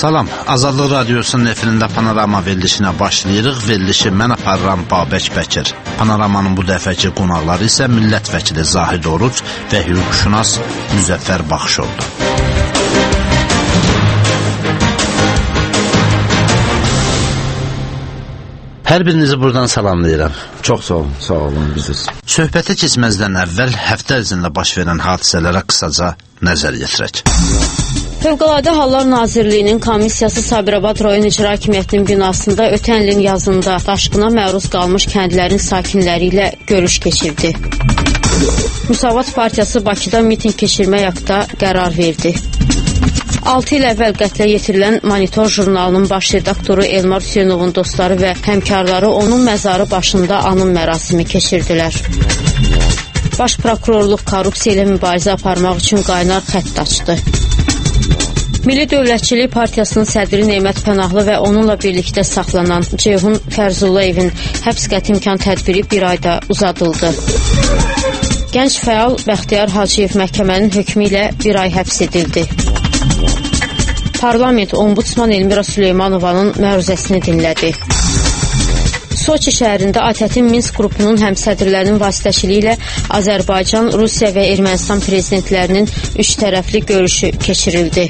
Salam, Azadlıq Radiosunun efirində Panorama verilişinə başlayırıq. Verilişi mən aparıram Babək Bəkir. Panoramanın bu dəfəki qonaqları isə millət vəkili Zahid Oruc və hüquqşünas Müzəffər Baxışoğlu. Hər birinizi buradan salamlayıram. Çox sağ olun, biziz. Söhbətə keçməzdən əvvəl həftə ərzində baş verən hadisələrə qısaca nəzər yetirək. Fövqəladə Hallar Nazirliyinin komissiyası Sabirabad rayon icra hakimiyyətinin binasında ötən ilin yazında daşqına məruz qalmış kəndlərin sakinləri ilə görüş keçirdi. Müsavat Partiyası Bakıda miting keçirmək haqqında qərar verdi. 6 il əvvəl qətlə yetirilən Monitor jurnalının baş redaktoru Elmar Hüseynovun dostları və həmkarları onun məzarı başında anım mərasimi keçirdilər. Baş prokurorluq korrupsiya ilə mübarizə aparmaq üçün qaynar xətt açdı. Milli Dövlətçilik Partiyasının sədri Nemət Pənahlı və onunla birlikdə saxlanan Ceyhun Fərzullayevin həbs qəti imkan tədbiri bir ayda uzadıldı. Gənc fəal Bəxtiyar Hacıyev məhkəmənin hökmü ilə bir ay həbs edildi. Parlament Ombudsman Elmira Süleymanovanın məruzəsini dinlədi. Soçi şəhərində ATƏT-in Minsk qrupunun həmsədrlərinin vasitəçiliyi ilə Azərbaycan, Rusiya və Ermənistan prezidentlərinin üç tərəfli görüşü keçirildi.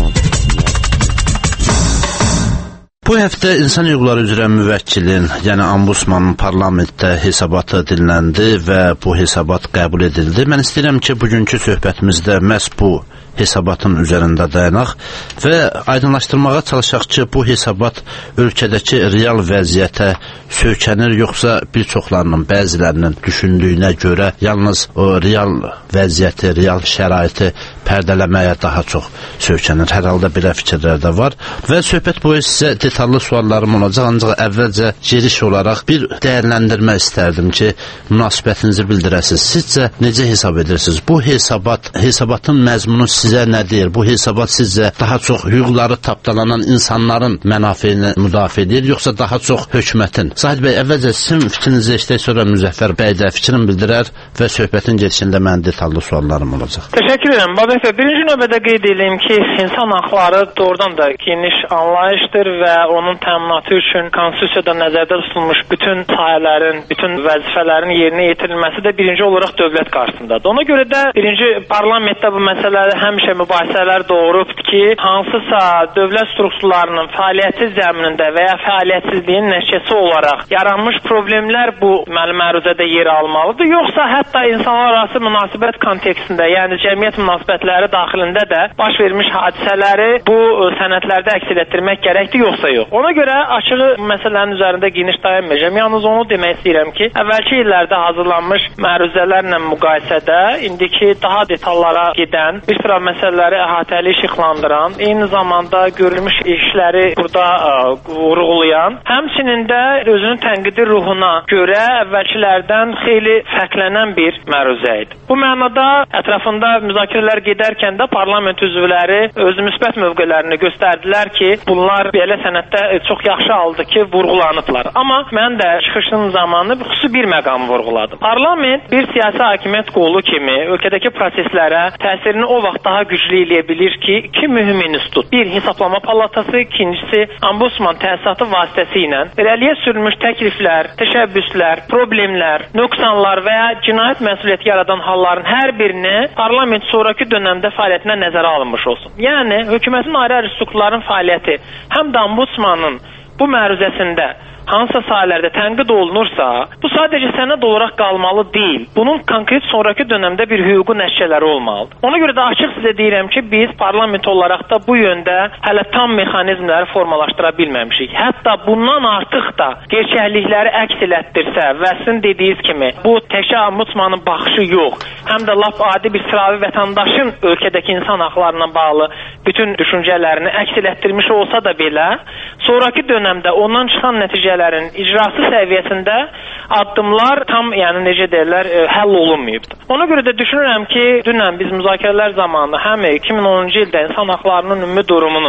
Bu həftə İnsan Hüquqları üzrə müvəkkilin, yəni Ombudsmanın parlamentdə hesabatı dinləndi və bu hesabat qəbul edildi. Mən istəyirəm ki, bugünkü söhbətimizdə məhz bu hesabatın üzərində dayanaq və aydınlaşdırmağa çalışaq ki, bu hesabat ölkədəki real vəziyyətə söykənir, yoxsa bir çoxlarının, bəzilərinin düşündüyünə görə yalnız o real vəziyyəti, real şəraiti pərdələməyə daha çox söykənir. Hər halda belə fikirlər də var və söhbət boyu sizə detallı suallarım olacaq, ancaq əvvəlcə giriş olaraq bir dəyərləndirmə istərdim ki, münasibətinizi bildirəsiniz. Sizcə necə hesab edirsiniz? Bu hesabatın məzmunu sizə nə deyir? Bu hesabat sizcə daha çox hüquqları tapdalanan insanların mənafeyini müdafiə edir, yoxsa daha çox hökumətin? Zahid bəy, əvvəlcə sizin fikrinizi eşitək, sonra Müzəffər bəy də fikrini bildirər və söhbətin gedişində mənim detallı suallarım olacaq. Təşəkkür edirəm. Babək bəy, birinci növbədə qeyd edeyim ki, insan haqları doğrudan da geniş anlayışdır və onun təminatı üçün konstitusiyada nəzərdə tutulmuş bütün sahələrin, bütün vəzifələrin yerinə yetirilməsi də birinci olaraq dövlət qarşısındadır. Ona görə də birinci parlamentdə bu məsələləri həmişə mübahisələr doğurubdur ki, hansısa dövlət strukturlarının fəaliyyəti zəminində və ya fəaliyyətsizliyin nəticəsi olaraq yaranmış problemlər bu məruzədə yer almalıdır, yoxsa hətta insanlar arası münasibət kontekstində, yəni cəmiyyət münasibətləri daxilində də baş vermiş hadisələri bu sənədlərdə əks etdirmək gərəkdir, yoxsa yox. Ona görə açığı məsələnin üzərində geniş dayanmayacağım. Yalnız onu demək istəyirəm ki, əvvəlki illərdə hazırlanmış məruzələrlə müqayisədə indiki daha detallara gedən, bir sıra məsələləri əhatəli işıqlandıran, eyni zamanda görülmüş işləri burada vurğulayan, həmçinin də özünün tənqidi ruhuna görə əvvəlkilərdən xeyli fərqlənən bir məruzə idi. Bu mənada ətrafında müzakirələr gedərkən də parlament üzvləri öz müsbət mövqelərini göstərdilər ki, bunlar belə sənəddə çox yaxşı aldı ki, vurğulanıblar. Amma mən də çıxışın zamanı xüsusi bir məqamı vurğuladım. Parlament bir siyasi hakimiyyət qolu kimi ölkədəki proseslərə təsirini o vaxt daha güclü eləyə bilir ki, iki mühüm institut. Bir, Hesablama Palatası, ikincisi, Ombudsman təsisatı vasitəsilə irəliyə sürülmüş təkliflər, təşəbbüslər, problemlər, nöqsanlar və ya cinayət məsuliyyəti yaradan halların hər birini parlament sonraki dönəmdə fəaliyyətinə nəzərə alınmış olsun. Yəni, hökumətin ayrı-ayrı strukturların fəaliyyəti həm də Ombudsmanın bu məruzəsində hansısa sahələrdə tənqid olunursa, bu sadəcə sənəd olaraq qalmalı deyil. Bunun konkret sonraki dönəmdə bir hüquqi nəticələri olmalıdır. Ona görə də açıq sizə deyirəm ki, biz parlament olaraq da bu yöndə hələ tam mexanizmləri formalaşdıra bilməmişik. Hətta bundan artıq da gerçəklikləri əks elətdirsə və sizin dediyiniz kimi, bu təkcə Ombudsmanın baxışı yox, həm də lap adi bir sıravi vətəndaşın ölkədəki insan haqlarına bağlı bütün düşüncələrini əks elətdirmiş olsa da belə, sonraki dönəmdə ondan çıxan nəticələrin icrası səviyyəsində addımlar tam, yəni necə deyirlər, həll olunmayıbdır. Ona görə də düşünürəm ki, dünən biz müzakirələr zamanı həm 2010-cu ildə insan haqlarının ümumi durumunu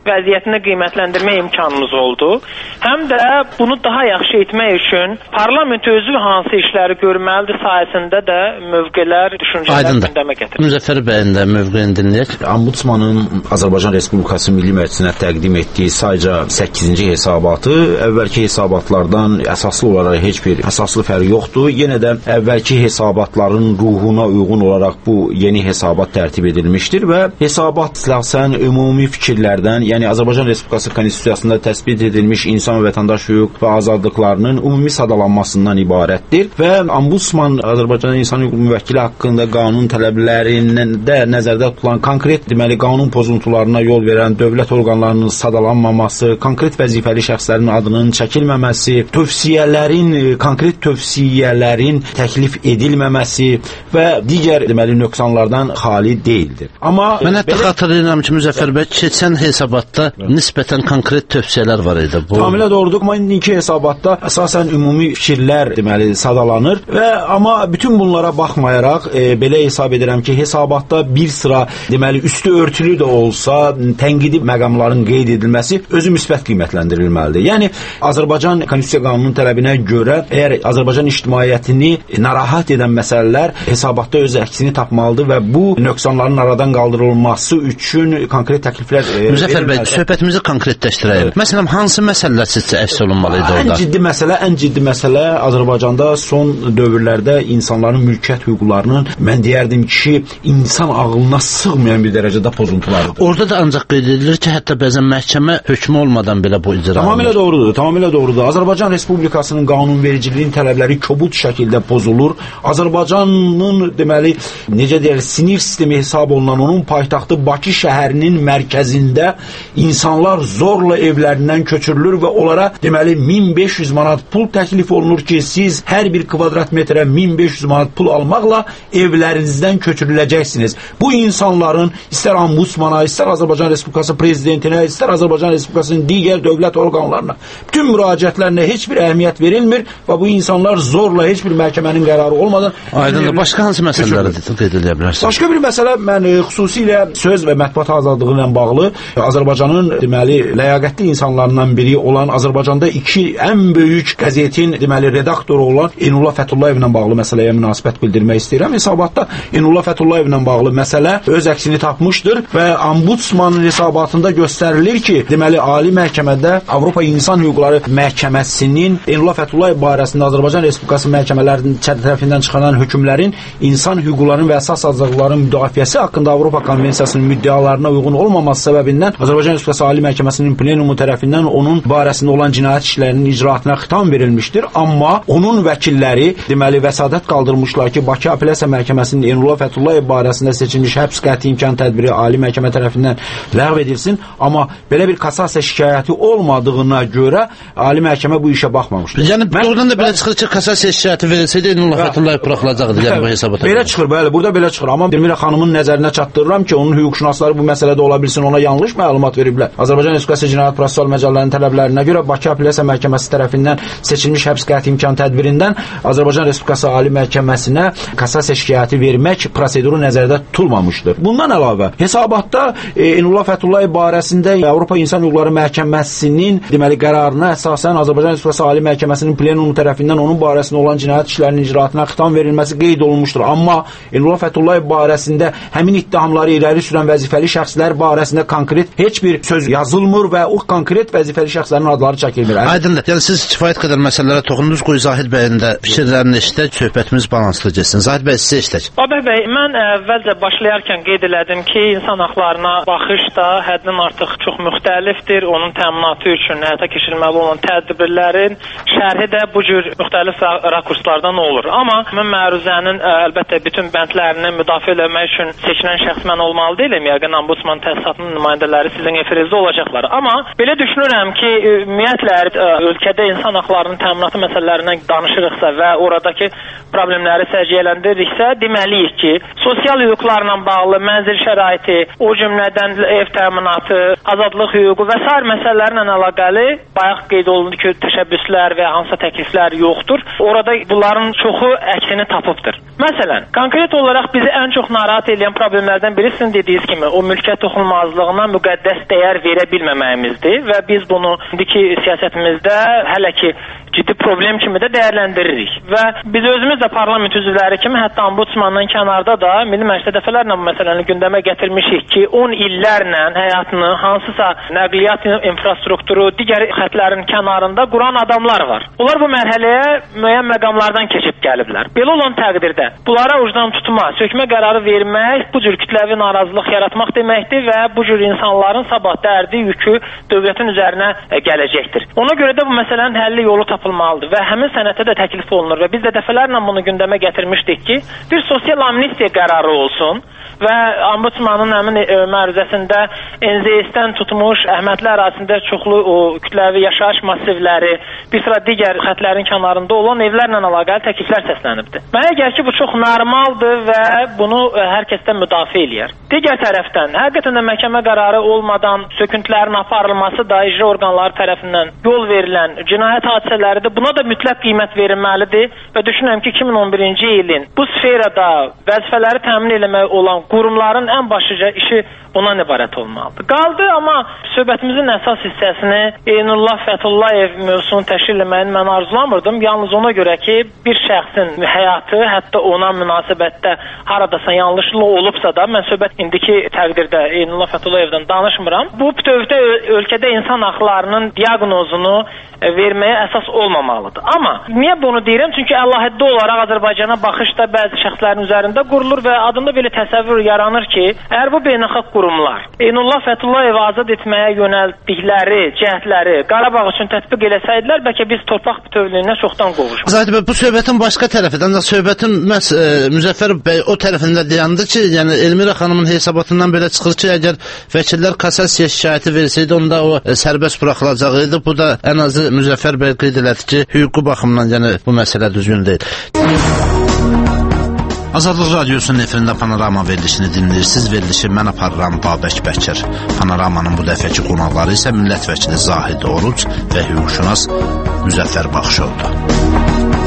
vəziyyətini qiymətləndirmə imkanımız oldu. Həm də bunu daha yaxşı etmək üçün parlament özü hansı işləri görməlidir sayəsində də mövqelər, düşüncələr gündəmə gətirir. Müzəffər bəyin də mövqeyini dinləyək. Ombudsmanın Azərbaycan Respublikası Milli Məclisinə təqdim etdiyi sayca 8-ci hesabatı əvvəlki hesabatlardan əsaslı olaraq heç bir əsaslı fərqi yoxdur. Yenə də əvvəlki hesabatların ruhuna uyğun olaraq bu yeni hesabat tərtib edilmişdir və hesabat əsasən ümumi fikirlərdən, yəni Azərbaycan Respublikası Konstitusiyasında təsbit edilmiş insan və vətəndaş hüquq və azadlıqlarının ümumi sadalanmasından ibarətdir və Ombudsman Azərbaycan İnsan Hüquq Müvəkkili haqqında qanun tələblərində nəzərdə tutulan konkret, deməli, qanun pozuntularına yol verən dövlət orqanlarının sadalanmaması, konkret vəzifəli şəxslərin adının çəkilməməsi, konkret tövsiyələrin təklif edilməməsi və digər, deməli, nöqsanlardan xali deyildir. Amma mən hətta xatırlayıram ki, Müzəffər bəy, keçən hesabatda nisbətən konkret tövsiyələr var idi. Tamamilə doğrudur. Amma indiki hesabatda əsasən ümumi fikirlər, deməli, sadalanır və amma bütün bunlara baxmayaraq belə hesab edirəm ki, hesabatda bir sıra, deməli, üstü örtülü də olsa tənqidi məqamların qeyd edilməsi özü müsbət qiymətləndirilməlidir. Yəni Azərbaycan Konstitusiya qanununun tələbinə görə əgər Azərbaycan ictimaiyyətini narahat edən məsələlər hesabatda öz əksini tapmalıdır və bu nöqsanların aradan qaldırılması üçün konkret təkliflər Müzəffər bəy, söhbətimizi konkretləşdirək. Məsələn, hansı məsələlər sizcə əks olunmalıydı orada? Ən ciddi məsələ Azərbaycanda son dövrlərdə insanların mülkiyyət hüquqlarının, mən deyərdim ki, insan ağlına sığmayan bir dərəcədə pozuntularıdır. Orada da ancaq qeyd edilir ki, hətta bəzən məhkəmə hökmü olmadan belə bu icra olunur. Tamamilə doğrudur. Azərbaycan Respublikasının qanunvericiliyin tələbləri kobud şəkildə pozulur. Azərbaycanın, deməli, necə deyək, sinir sistemi hesab olunan onun paytaxtı Bakı şəhərinin mərkəzində insanlar zorla evlərindən köçürülür və onlara, deməli, 1500 manat pul təklif olunur ki, siz hər bir kvadrat metrə 1500 manat pul almaqla evlərinizdən köçürüləcəksiniz. Bu insanların istər Ombudsmana, istər Azərbaycan Respublikası prezidentinə, istər Azərbaycan Respublikasının digər dövlət orqanlarına bütün müraciətlərinə heç bir əhəmiyyət verilmir və bu insanlar zorla heç bir məhkəmənin qərarı olmadan... Aydındır. Başqa hansı məsələləri qeyd edə bilərsiniz? Başqa bir məsələ, mən xüsusilə söz və mətbuat azadlığı ilə bağlı Azərbaycanın, deməli, ləyaqətli insanlarından biri olan Azərbaycanda ən böyük qəzetin, deməli, redaktoru olan Enullah Fəthullayev ilə bağlı məsələyə münasibət bildirmək istəyirəm. Hesabatda Enullah Fəthullayev ilə bağlı məsələ öz əksini tapmışdır və Ombudsmanın hesabatında göstərilir ki, deməli, Ali Məhkəmədə Avropa İnsan Hüquqları Məhkəməsinin Enullah Fəthullayev barəsində Azərbaycan Respublikası məhkəmələrinin tərəfindən çıxaran hökmlərin insan hüquqlarının və əsas azadlıqların müdafiəsi haqqında Avropa Konvensiyasının müddəalarına uyğun olmaması səbəbindən Azərbaycan Respublikası Ali Məhkəməsinin plenumu tərəfindən onun barəsində olan cinayət işlərinin icraatına xitam verilmişdir. Amma onun vəkilləri, deməli, vəsadət qaldırmışlar ki, Bakı Apellyasiya Məhkəməsinin Enullah Fəthullayev barəsində seçilmiş həbs qəti imkan tədbiri Ali Məhkəmə tərəfindən ləğv edilsin. Amma belə bir kassasiya şikayəti olmadığına görə Ali Məhkəmə bu işə baxmamışdır. Yəni, oradan da belə çıxır ki, kassasiya şikayəti verilsəydi Enullah Fəthullayev buraxılacaqdı, yəni bu hesabata. Belə çıxır, bəli, burada belə çıxır. Amma Demirə xanımın nəzərinə çatdırıram ki, onun hüquqşünasları bu məsələdə ola bilsin, ona yanlış məlumat veriblər. Azərbaycan Respublikası Cinayət Prosessual Məcəllərinin tələblərinə görə Bakı Apellyasiya Məhkəməsi tərəfindən seçilmiş həbs qəti imkan tədbirindən Azərbaycan Respublikası Ali Məhkəməsinə kassasiya şikayəti vermək proseduru nəzərdə tutulmamışdır. Bundan əlavə, hesabatda Enullah Fəthullayev barəsində Avropa İnsan Hüquqları Məhkəməsinin, deməli, qərarına əsasən Azərbaycan Respublikası Ali Məhkəməsinin plenumu tərəfindən onun barəsində olan cinayət işlərinin icraatına xitam verilməsi qeyd olunmuşdur. Amma Enullah Fəthullayev barəsində həmin ittihamları irəli sürən vəzifəli şəxslər barəsində konkret heç bir söz yazılmır və o konkret vəzifəli şəxslərin adları çəkilmir. Aydındır. Yəni siz kifayət qədər məsələlərə toxundunuz. Qoy Zahid bəyin də fikirlərini eşitək, söhbətimiz balanslı getsin. Zahid bəy, sizə eşitək. Babək bəy, mən əvvəlcə başlayarkən qeyd elədim ki, insan haqlarına baxış da həddən artıq çox müxtəlifdir. Onun təminatı üçün həyata keçirilməli olan tədbirlərin şərhi də bu cür müxtəlif rakurslardan olur. Amma mən məruzənin əlbəttə bütün bəndlərini müdafiə etmək üçün seçilən şəxs mən olmalı deyiləm. Yəqin Ombudsman təsisatının nümayəndələri sizin efirinizdə olacaqlar. Amma belə düşünürəm ki, ümumiyyətlə ölkədə insan haqlarının təminatı məsələlərindən danışırıqsa və oradakı problemləri səciyyələndiriksə, deməliyik ki, sosial hüquqlarla bağlı mənzil şəraiti, o cümlədən ev təminatı, azadlıq hüququ və sair məsələlərlə əlaqəli bayaq qeyd olundu ki, təşəbbüslər və hansısa təkliflər yoxdur. Orada bunların çoxu əksini tapıbdır. Məsələn, konkret olaraq bizi ən çox narahat edən problemlərdən biri sizin dediyiniz kimi o mülkiyyət toxunulmazlığına müqəddəs müqəddəs dəyər verə bilməməyimizdir və biz bunu indiki siyasətimizdə hələ ki ciddi problem kimi də dəyərləndiririk. Və biz özümüz də parlament üzvləri kimi, hətta ombudsmandan kənarda da Milli Məclisdə dəfələrlə bu məsələni gündəmə gətirmişik ki, 10 illərlə həyatını hansısa nəqliyyat infrastrukturu, digər xətlərin kənarında quran adamlar var. Onlar bu mərhələyə müəyyən məqamlardan keçib gəliblər. Belə olan təqdirdə bunlara ucdan tutma, sökmə qərarı vermək bu cür kütləvi narazılıq yaratmaq deməkdir və bu cür insanların sabah dərdi, yükü dövlətin üzərinə gələcəkdir. Ona görə də bu məsələnin həlli yolu tapılmalıdır və həmin sənəddə də təklif olunur və biz də dəfələrlə bunu gündəmə gətirmişdik ki, bir sosial amnistiya qərarı olsun və ombudsmanın həmin məruzəsində NZS-dən tutmuş Əhmədli ərazisində çoxlu o kütləvi yaşayış massivləri, bir sıra digər xətlərin kənarında olan evlərlə əlaqəli təkliflər səslənibdir. Mənə gəlir ki, bu çox normaldır və bunu hər kəsdən müdafiə eləyər. Digər tərəfdən, həqiqətən də məhkəmə qərarı olmadan söküntülərin aparılması da icra orqanları tərəfindən yol verilən cinayət hadisələri də buna da mütləq qiymət verilməlidir və düşünürəm ki, 2011-ci ilin bu sferada vəzifələri təmin etmək olan qurumların ən başlıca işi bundan ibarət olmalıdır. Qaldı, amma söhbətimizin əsas hissəsini Eynullah Fəthullayev mövzusunu təşkil etməyini mən arzulamırdım. Yalnız ona görə ki, bir şəxsin həyatı, hətta ona münasibətdə haradasa yanlışlıq olubsa da, mən söhbət indiki təqdirdə Eynullah Fətullayevdən danışmıram. Bu bütövdə ölkədə insan haqlarının diaqnozunu verməyə əsas olmamalıdır. Amma niyə bunu deyirəm? Çünki əlahiddə olaraq Azərbaycana baxışda bəzi şəxslərin üzərində qurulur və adında belə təsəvvür yaranır ki, əgər bu beynəlxalq qurumlar Eynullah Fəthullayevi azad etməyə yönəldikləri cəhdləri Qarabağ üçün tətbiq eləsəydilər, bəlkə biz torpaq bütövlüyünə çoxdan qovuşmuşduq. Zahid bəy, bu söhbətin başqa tərəfindən də söhbətin məhz Müzəffər bəy o tərəfində dayandı ki, yəni Elmira xanımın hesabatından belə çıxır ki, əgər vəkillər kassasiya şikayəti versəydi, onda o sərbəst buraxılacaq idi. Bu da ən azı Müzəffər bəy qeyd elədi ki, hüquqi baxımdan yəni bu məsələ düzgün deyil. Azadlıq Radiosunun efirində Panorama verilişini dinləyirsiniz. Verilişi mən aparıram Babək Bəkir. Panoramanın bu dəfəki qonaqları isə millət vəkili Zahid Oruc və hüquqşünas Müzəffər Baxşovdur.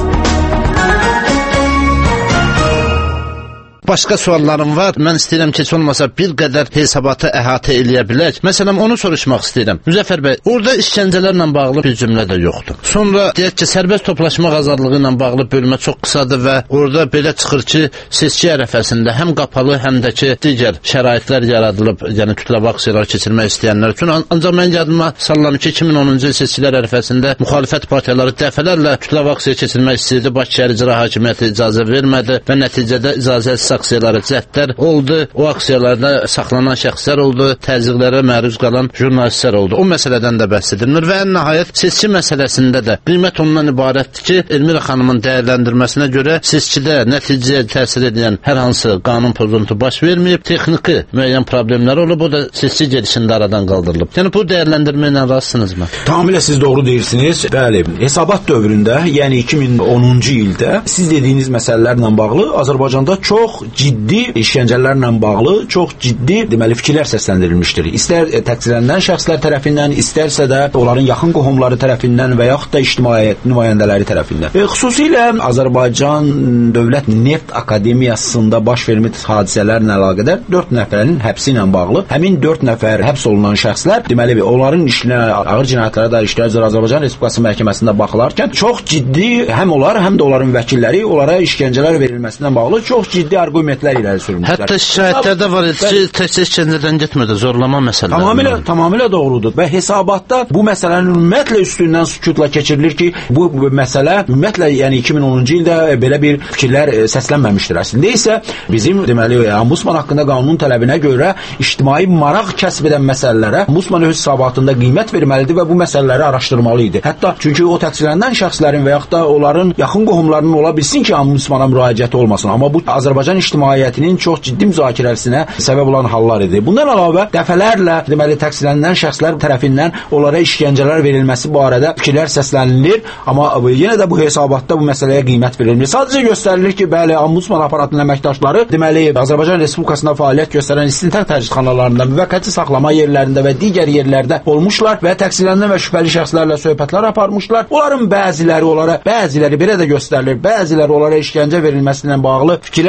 Başqa suallarım var. Mən istəyirəm ki, heç olmasa bir qədər hesabatı əhatə eləyə bilək. Məsələn, onu soruşmaq istəyirəm. Müzəffər bəy, orada işgəncələrlə bağlı bir cümlə də yoxdur. Sonra deyək ki, sərbəst toplaşmaq azadlığı ilə bağlı bölmə çox qısadır və orada belə çıxır ki, seçki ərəfəsində həm qapalı, həm də ki, digər şəraitlər yaradılıb, yəni kütləvi aksiyalar keçirmək istəyənlər üçün. Ancaq mən yadıma salıram ki, 2010-cu il seçkilər ərəfəsində müxalifət partiyaları dəfələrlə kütləvi aksiya keçirmək istəyirdi. Bakı Şəhər İcra Hakimiyyəti icazə vermədi və nəticədə icazəsiz aksiyalara cəhdlər oldu. O aksiyalarda saxlanan şəxslər oldu, təzyiqlərə məruz qalan jurnalistlər oldu. O məsələdən də bəhs edilir və ən nəhayət seçki məsələsində də qiymət ondan ibarətdir ki, Elmira xanımın dəyərləndirməsinə görə seçkidə nəticəyə təsir edən hər hansı qanun pozuntusu baş verməyib, texniki müəyyən problemlər olub, o da seçki gedişində aradan qaldırılıb. Yəni bu dəyərləndirmə ilə razısınızmı? Tamamilə siz doğru deyirsiniz. Bəli, hesabat dövründə, yəni 2010-cu ildə siz dediyiniz məsələlərlə bağlı Azərbaycanda çox ciddi işgəncələrlə bağlı çox ciddi deməli fikirlər səsləndirilmişdir. İstər təqsirlənən şəxslər tərəfindən, istərsə də onların yaxın qohumları tərəfindən və yaxud da ictimaiyyət nümayəndələri tərəfindən. Xüsusilə Azərbaycan Dövlət Neft Akademiyasında baş vermiş hadisələrlə əlaqədar 4 nəfərin həbsi ilə bağlı həmin 4 nəfər həbs olunan şəxslər deməli onların işinə ağır cinayətlərə dair işlər üzrə Azərbaycan Respublikası məhkəməsində baxılarkən çox ciddi həm onlar, həm də onların vəkilləri onlara işgəncələr verilməsindən bağlı çox ciddi arqumentlər irəli sürmüşlər. Hətta şikayətlərdə var idi ki, təkcə işgəncədən getmədi, zorlama məsələləri. Tamamilə doğrudur. Və hesabatda bu məsələnin ümumiyyətlə üstündən sükutla keçirilir ki, bu məsələ ümumiyyətlə yəni 2010-cu ildə belə bir fikirlər səslənməmişdir. Əslində isə bizim deməli ombudsman haqqında qanunun tələbinə görə ictimai maraq kəsb edən məsələlərə ombudsman öz hesabatında qiymət verməlidir və bu məsələləri araşdırmalı idi. Hətta çünki o təqsirlənən şəxslərin və yaxud da onların yaxın qohumlarının ola bilsin ki, ombudsmana müraciəti olmasın. Amma bu Azərbaycan ictimaiyyətinin çox ciddi müzakirəsinə səbəb olan hallar idi. Bundan əlavə dəfələrlə deməli təqsirlənən şəxslər tərəfindən onlara işgəncələr verilməsi barədə fikirlər səslənilir, amma yenə də bu hesabatda bu məsələyə qiymət verilmir. Sadəcə göstərilir ki, bəli, ombudsman aparatının əməkdaşları deməli Azərbaycan Respublikasında fəaliyyət göstərən istintaq təcridxanalarında, müvəqqəti saxlama yerlərində və digər yerlərdə olmuşlar və təqsirlənən və şübhəli şəxslərlə söhbətlər aparmışlar. Onların bəziləri belə də göstərilir, bəziləri onlara işgəncə verilməsi ilə bağlı fikirlər səsləndirir.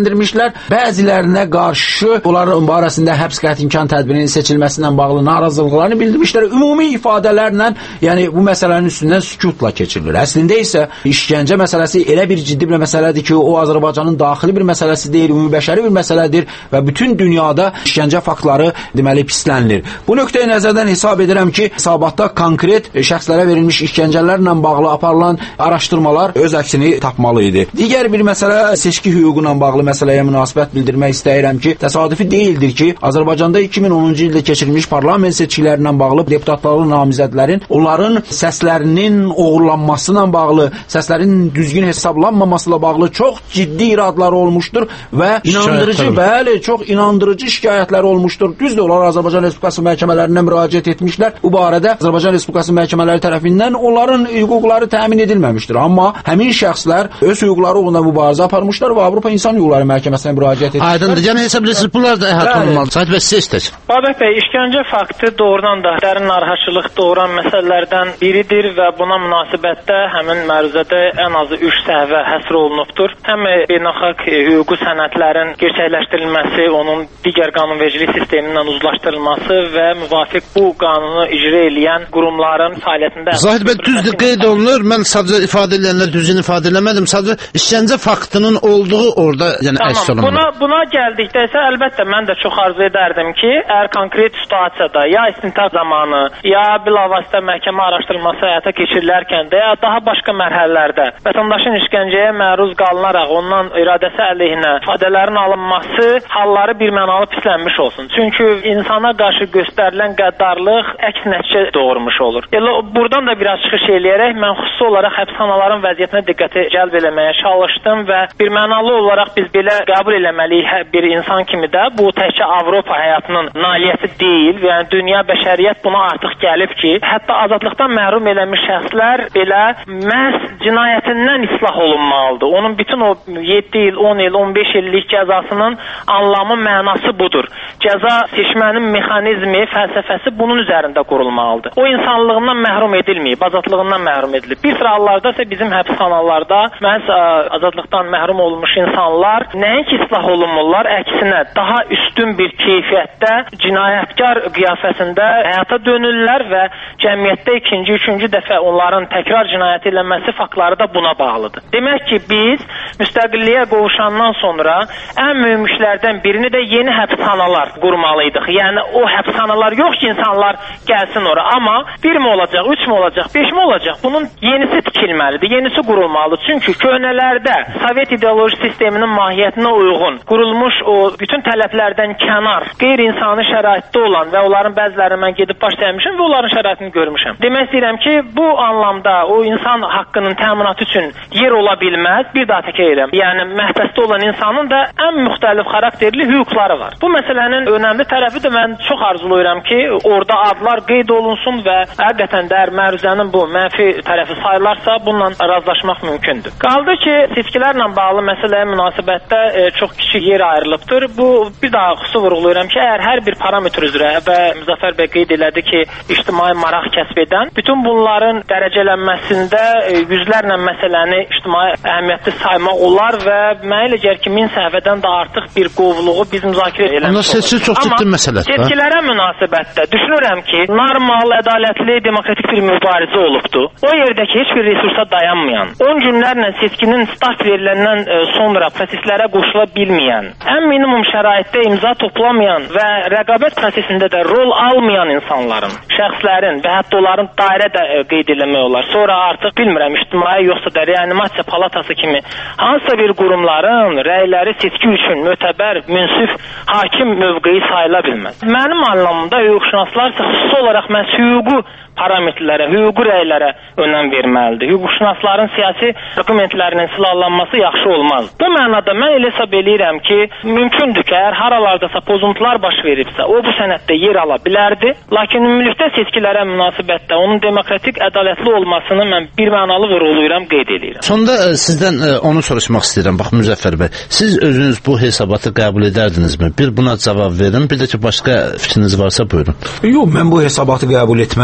səsləndirmişlər. Bəzilərinə qarşı onların barəsində həbs qəti imkan tədbirinin seçilməsindən bağlı narazılıqlarını bildirmişlər. Ümumi ifadələrlə, yəni bu məsələnin üstündən sükutla keçirilir. Əslində isə işgəncə məsələsi elə bir ciddi bir məsələdir ki, o Azərbaycanın daxili bir məsələsi deyil, ümumi bəşəri bir məsələdir və bütün dünyada işgəncə faktları deməli pislənilir. Bu nöqteyi nəzərdən hesab edirəm ki, hesabatda konkret şəxslərə verilmiş işgəncələrlə bağlı aparılan araşdırmalar öz əksini tapmalı idi. Digər bir məsələ seçki hüququ ilə bağlı məsələyə münasibət bildirmək istəyirəm ki, təsadüfi deyildir ki, Azərbaycanda 2010-cu ildə keçirilmiş parlament seçkilərindən bağlı deputatların, namizədlərin onların səslərinin oğurlanması ilə bağlı, səslərin düzgün hesablanmamasıyla bağlı çox ciddi iradlar olmuşdur və inandırıcı, bəli, çox inandırıcı şikayətlər olmuşdur. Düzdür, onlar Azərbaycan Respublikası məhkəmələrinə müraciət etmişlər. Bu barədə Azərbaycan Respublikası məhkəmələri tərəfindən onların hüquqları təmin edilməmişdir. Amma həmin şəxslər öz hüquqları uğrunda mübarizə aparmışlar və Avropa İnsan Hüquqları Məhkəməsinə müraciət etmişlər. Aydındır. Yəni hesab edirsiniz, bunlar da əhatə olunmalı. Səhət və siz istək. Babək bəy, işgəncə faktı doğrudan da dərin narahatçılıq doğuran məsələlərdən biridir və buna münasibətdə həmin məruzədə ən azı 3 səhvə həsr olunubdur. Həm beynəlxalq hüquqi sənədlərin gerçəkləşdirilməsi, onun digər qanunvericilik sistemindən uzlaşdırılması və müvafiq bu qanunu icra edən qurumların fəaliyyətində. Zahid bəy, düzdür, qeyd olunur. Mən sadəcə ifadə edənlər düzgün ifadə eləmədim. Sadəcə işgəncə faktının olduğu orada, yəni əks olunmalı. Buna gəldikdə isə əlbəttə mən də çox arzu edərdim ki, əgər konkret situasiyada ya istintaq zamanı, ya bilavasitə məhkəmə araşdırılması həyata keçirilərkən də, ya daha başqa mərhələlərdə vətəndaşın işgəncəyə məruz qalınaraq ondan iradəsi əleyhinə ifadələrin alınması halları birmənalı pislənmiş olsun. Çünki insana qarşı göstərilən qəddarlıq əks nəticə doğurmuş olur. Elə buradan da biraz çıxış eləyərək mən xüsusi olaraq həbsxanaların vəziyyətinə diqqəti cəlb eləməyə çalışdım və birmənalı olaraq biz belə qəbul eləməliyik bir insan kimi də bu təkcə Avropa həyatının nailiyyəti deyil. Yəni dünya bəşəriyyət buna artıq gəlib ki, hətta azadlıqdan məhrum edilmiş şəxslər belə məhz cinayətindən islah olunmalıdır. Onun bütün o 7 il, 10 il, 15 illik cəzasının anlamı, mənası budur. Cəza seçmənin mexanizmi, fəlsəfəsi bunun üzərində qurulmalıdır. O insanlığından məhrum edilməyib, azadlığından məhrum edilib. Bir sıra hallarda isə bizim həbsxanalarda məhz azadlıqdan məhrum olmuş insanlar nəinki islah olunmurlar, əksinə daha üstün bir keyfiyyətdə cinayətkar qiyafəsində həyata dönürlər və cəmiyyətdə ikinci, üçüncü dəfə onların təkrar cinayət edilməsi faktları da buna bağlıdır. Demək ki, biz müstəqilliyə qovuşandan sonra ən mühüm işlərdən birini də yeni həbsxanalar qurmalıydıq. Yəni o həbsxanalar yox ki, insanlar gəlsin ora. Amma 1 mi olacaq, 3 mü olacaq, 5 mi olacaq? Bunun yenisi tikilməlidir, yenisi qurulmalıdır. Çünki köhnələrdə Sovet ideoloji sisteminin mahiyyətinə uyğun qurulmuş o bütün tələblərdən kənar, qeyri-insani şəraitdə olan və onların bəzilərini mən gedib baş dəymişəm və onların şəraitini görmüşəm. Demək istəyirəm ki, bu anlamda o insan haqqının təminatı üçün yer ola bilməz. Bir daha təkrar edirəm. Yəni məhbəsdə olan insanın da ən müxtəlif xarakterli hüquqları var. Bu məsələnin önəmli tərəfi də mən çox arzulayıram ki, orada adlar qeyd olunsun və həqiqətən də məruzənin bu mənfi tərəfi sayılarsa, bununla razılaşmaq mümkündür. Qaldı ki, seçkilərlə bağlı məsələyə münasibətdə çox kiçik yer ayrılıbdır. Bu bir daha xüsusi vurğulayıram ki, əgər hər bir parametr üzrə və Müzəffər bəy qeyd elədi ki, ictimai maraq kəsb edən bütün bunların dərəcələnməsində yüzlərlə məsələni ictimai əhəmiyyətli saymaq olar və mənə elə gəlir ki, 1000 səhifədən də artıq bir qovluğu biz müzakirə eləmiş oluruz. Seçki çox ciddi məsələdir. Amma seçkilərə münasibətdə düşünürəm ki, normal, ədalətli, demokratik bir mübarizə olubdur. O yerdəki heç bir resursa dayanmayan, 10 günlərlə seçkinin start veriləndən sonra proseslərə qoşula bilməyən, ən minimum şəraitdə imza toplamayan və rəqabət prosesində də rol almayan insanların, şəxslərin və hətta onların dairə də qeyd eləmək olar. Sonra artıq bilmirəm, ictimai yoxsa da reanimasiya palatası kimi hansısa bir qurumların rəyləri seçki üçün mötəbər, münsif, hakim mövqeyi sayıla bilməz. Mənim anlamımda hüquqşünaslar xüsusi olaraq məhz hüquqi parametrlərə, hüquqi rəylərə önəm verməlidir. Hüquqşünasların siyasi dokumentlərinin silahlanması yaxşı olmaz. Bu mənada mən elə hesab eləyirəm ki, mümkündür ki, əgər haralardasa pozuntular baş veribsə, o bu sənəddə yer ala bilərdi. Lakin ümumilikdə seçkilərə münasibətdə onun demokratik, ədalətli olmasını mən birmənalı vurğulayıram, qeyd eləyirəm. Sonda sizdən onu soruşmaq istəyirəm. Bax, Müzəffər bəy, siz özünüz bu hesabatı qəbul edərdinizmi? Bir buna cavab verin, bir də ki, başqa fikriniz varsa buyurun. Yox, mən bu hesabatı qəbul etməzdim.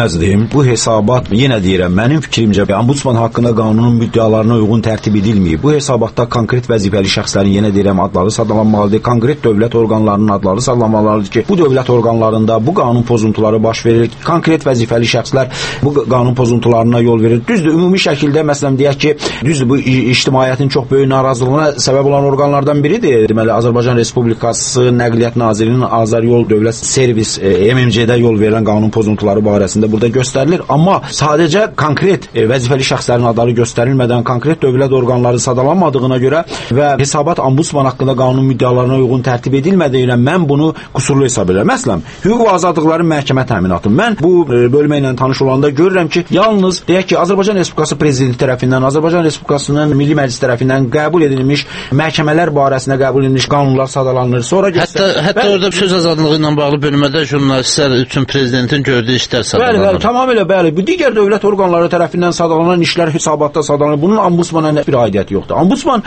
bu hesabat, yenə deyirəm, mənim fikrimcə ombudsman haqqında qanunun müddəalarına uyğun tərtib edilməyib. Bu hesabatda konkret vəzifəli şəxslərin, yenə deyirəm, adları sadalanmalıdır, konkret dövlət orqanlarının adları sadalanmalıdır ki, bu dövlət orqanlarında bu qanun pozuntuları baş verir, konkret vəzifəli şəxslər bu qanun pozuntularına yol verir. Düzdür, ümumi şəkildə, məsələn, deyək ki, düzdür, bu ictimaiyyətin çox böyük narazılığına səbəb olan orqanlardan biridir. Deməli, Azərbaycan Respublikası Nəqliyyat Nazirliyinin Azər Yol Dövlət Servis MMC-də yol verilən qanun pozuntuları barəsində burada göstərilir. Amma sadəcə konkret vəzifəli şəxslərin adları göstərilmədən, konkret dövlət orqanları sadalanmadığına görə və hesabat ombudsman haqqında qanun müddəalarına uyğun tərtib edilmədiyinə mən bunu qüsurlu hesab edirəm. Məsələn, hüquq və azadlıqların məhkəmə təminatı. Mən bu bölmə ilə tanış olanda görürəm ki, yalnız deyək ki, Azərbaycan Respublikası Prezidenti tərəfindən, Azərbaycan Respublikasının Milli Məclis tərəfindən qəbul edilmiş məhkəmələr barəsində qəbul edilmiş qanunlar sadalanır. Sonra hətta orada söz azadlığı ilə bağlı bölmədə jurnalistlər üçün prezidentin gördüyü işlər sadalanır. Bəli, tamamilə bəli. Bu digər dövlət orqanları tərəfindən sadalanan işlər hesabatda sadalanır. Bunun ombudsmana bir aidiyyəti yoxdur. Ombudsman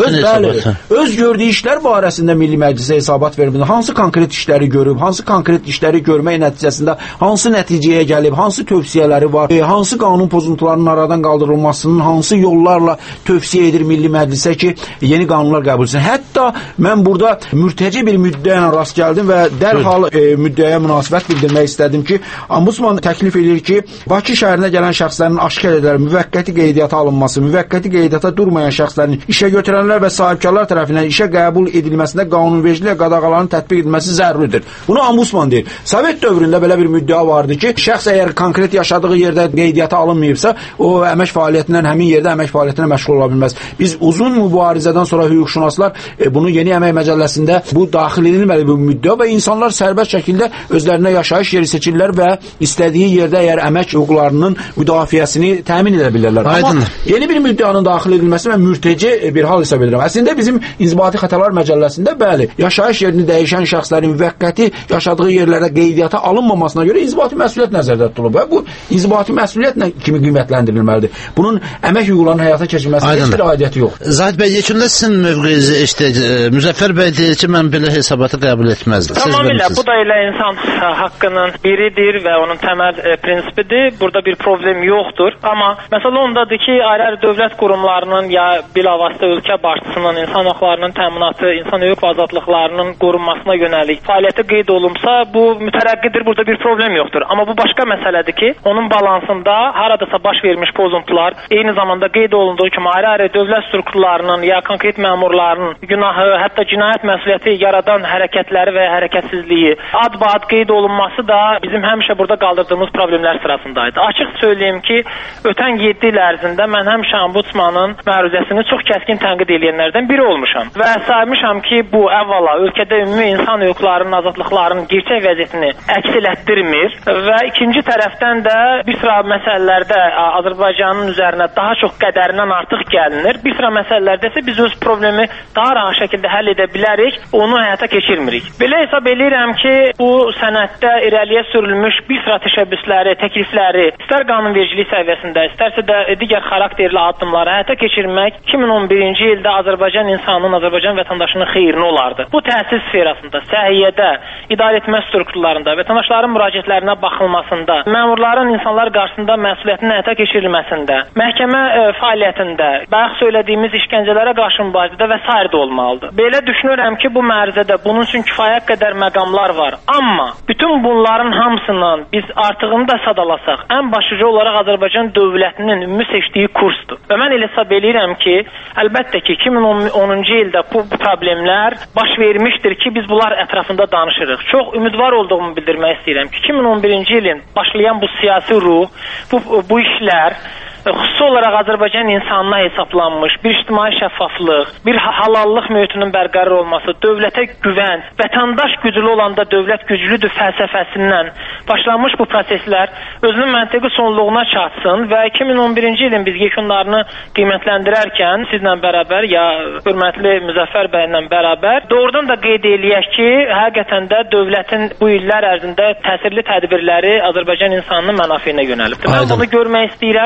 öz gördüyü işlər barəsində Milli Məclisə hesabat vermir. Hansı konkret işləri görüb, hansı konkret işləri görmək nəticəsində hansı nəticəyə gəlib, hansı tövsiyələri var, hansı qanun pozuntularının aradan qaldırılmasının hansı yollarla tövsiyə edir Milli Məclisə ki, yeni qanunlar qəbul etsin. Hətta mən burada mürtəci bir müddəyə rast gəldim və dərhal müddəyə münasibət bildirmək istədim ki, ombudsman təklif edir ki, Bakı şəhərinə gələn şəxslərin aşkar edilərək müvəqqəti qeydiyyata alınması, müvəqqəti qeydiyyata durmayan şəxslərin işə götürənlər və sahibkarlar tərəfindən işə qəbul edilməsində qanunvericilik qadağaların tətbiq edilməsi zəruridir. Bunu ombudsman deyir. Sovet dövründə belə bir müddəa vardı ki, şəxs əgər konkret yaşadığı yerdə qeydiyyata alınmayıbsa, o əmək fəaliyyətindən həmin yerdə əmək fəaliyyətinə məşğul ola bilməz. Biz uzun mübarizədən sonra hüquqşünaslar bunu Yeni Əmək Məcəlləsində bu daxil edilməli bu müddəa və insanlar sərbəst şəkildə özlərinə yaşayış yeri seçirlər və istədiyi yerdə əgər əmək hüquqlarının müdafiəsini təmin edə bilirlər. Amma yeni bir müddəanın daxil edilməsi mən mürteci bir hal hesab edirəm. Əslində bizim İnzibati Xətalar Məcəlləsində bəli, yaşayış yerini dəyişən şəxslərin müvəqqəti yaşadığı yerlərdə qeydiyyata alınmamasına görə inzibati məsuliyyət nəzərdə tutulub və bu inzibati məsuliyyətlə kimi qiymətləndirilməlidir. Bunun əmək hüquqlarının həyata keçirilməsinə heç bir aidiyyəti yoxdur. Zahid bəy, yekunda sizin mövqeyinizi eşitdik. Müzəffər bəy deyir ki, mən belə hesabatı qəbul etməzdim. Tamamilə, bu da elə insan haqqının biridir və onun təməl prinsipidir. Burada bir problem yoxdur. Amma məsələ ondadır ki, ayrı dövlət qurumlarının ya bilavasitə ölkə başçısının insan hüquqlarının təminatı, insan hüquq və azadlıqlarının qorunmasına yönəlik fəaliyyəti qeyd olunsa, bu mütərəqqidir. Burada bir problem yoxdur. Amma bu başqa məsələdir ki, onun balansında haradasa baş vermiş pozuntular, eyni zamanda qeyd olunduğu kimi ayrı dövlət strukturlarının ya konkret məmurlarının günahı, hətta cinayət məsuliyyəti yaradan hərəkətləri və hərəkətsizliyi ad-ba-ad qeyd olunması da bizim həmişə burada qaldırdığımız problemlər sırasındaydı. Açıq söyləyim ki, ötən 7 il ərzində mən həmişə ombudsmanın məruzəsini çox kəskin tənqid edənlərdən biri olmuşam və saymışam ki, bu əvvəla ölkədə ümumi insan hüquqlarının, azadlıqlarının gerçək vəziyyətini əks etdirmir və ikinci tərəfdən də bir sıra məsələlərdə Azərbaycanın üzərinə daha çox qədərindən artıq gəlinir. Bir sıra məsələlərdə isə biz öz problemi daha rahat şəkildə həll edə bilərik, onu həyata keçirmirik. Belə hesab edirəm ki, bu sənəddə irəliyə sürülmüş bir sıra təşəbbüsləri, təklifləri, istər qanunvericilik səviyyəsində, istərsə də digər xarakterli addımları həyata keçirmək 2011-ci ildə Azərbaycan insanının, Azərbaycan vətəndaşının xeyrinə olardı. Bu təhsil sferasında, səhiyyədə, idarəetmə strukturlarında, vətəndaşların müraciətlərinə baxılmasında, məmurların insanlar qarşısında məsuliyyətinin həyata keçirilməsində, məhkəmə fəaliyyətində, bayaq söylədiyimiz işgəncələrə qarşı mübarizədə və s. də olmalıdır. Belə düşünürəm ki, bu mərzədə bunun üçün kifayət qədər məqamlar var. Amma bütün bunların hamısından biz artığını da sadalasaq, ən başlıca olaraq Azərbaycan dövlətinin ümumi seçdiyi kursdur. Və mən elə hesab edirəm ki, əlbəttə ki, 2010-cu ildə bu problemlər baş vermişdir ki, biz bunlar ətrafında danışırıq. Çox ümidvar olduğumu bildirmək istəyirəm ki, 2011-ci ilin başlayan bu siyasi ruh, bu işlər xüsusi olaraq Azərbaycan insanına hesablanmış bir ictimai şəffaflıq, bir halallıq mühitinin bərqərar olması, dövlətə güvənc, vətəndaş güclü olanda dövlət güclüdür fəlsəfəsindən başlanmış bu proseslər özünün məntiqi sonluğuna çatsın və 2011-ci ilin biz yekunlarını qiymətləndirərkən sizlə bərabər ya hörmətli Müzəffər bəylə bərabər doğrudan da qeyd eləyək ki, həqiqətən də dövlətin bu illər ərzində təsirli tədbirləri Azərbaycan insanının mənafeyinə yönəlibdir. Mən bunu görmək istəyirəm, çünki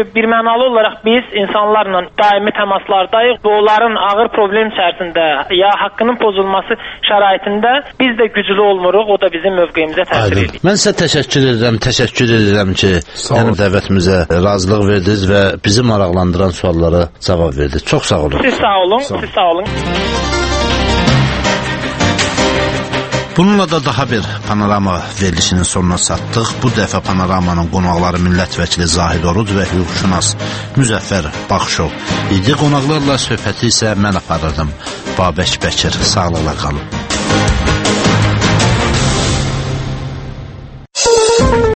birmənalı olaraq biz insanlarla daimi təmaslardayıq və onların ağır problem içərisində ya haqqının pozulması şəraitində biz də güclü olmuruq, o da bizim mövqeyimizə təsir edir. Mən sizə təşəkkür edirəm ki, yəni dəvətimizə razılıq verdiniz və bizi maraqlandıran suallara cavab verdiniz. Çox sağ olun. Siz sağ olun. Bununla da daha bir panorama verilişinin sonuna çatdıq. Bu dəfə panoramanın qonaqları millət vəkili Zahid Oruc və hüquqşünas Müzəffər Baxşov idi. Qonaqlarla söhbəti isə mən aparırdım. Babək Bəkir, sağlıqla qalın.